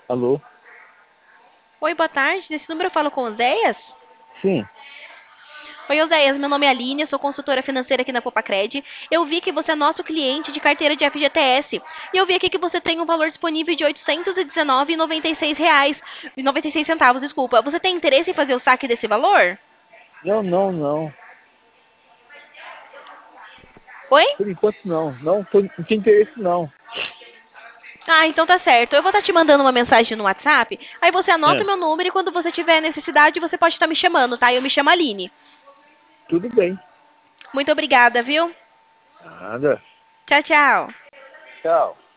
Alô? Oi, boa tarde. Nesse número eu falo com o Oséias? Sim. Oi, Oséias. Meu nome é Aline, eu sou consultora financeira aqui na Popacred. Eu vi que você é nosso cliente de carteira de FGTS. E eu vi aqui que você tem um valor disponível de R$ 819,96 e 96 centavos, desculpa. Você tem interesse em fazer o saque desse valor? Não, não, não. Oi? Por enquanto não. Não tem interesse não. Ah, então tá certo. Eu vou estar te mandando uma mensagem no WhatsApp. Aí você anota É, o meu número e quando você tiver necessidade, você pode estar me chamando, tá? Eu me chamo Aline. tudo bem. Muito obrigada, viu? Nada. Tchau, tchau. Tchau.